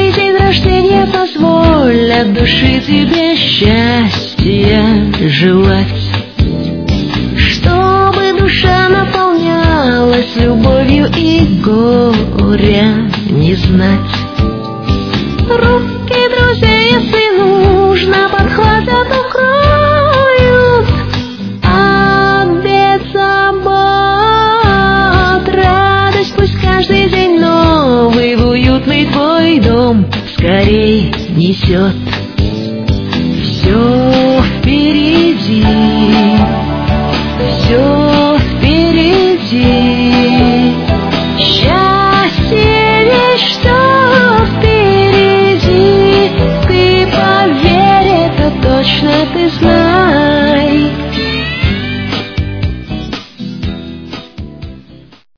каждый день рождения позволь от души тебе счастья желать, чтобы душа наполнялась любовью и горя не знать. Руки друзей, если нужно, подхватят, укроют от бед, забот, радость пусть каждый день новый в уютный твой дом скорей несет.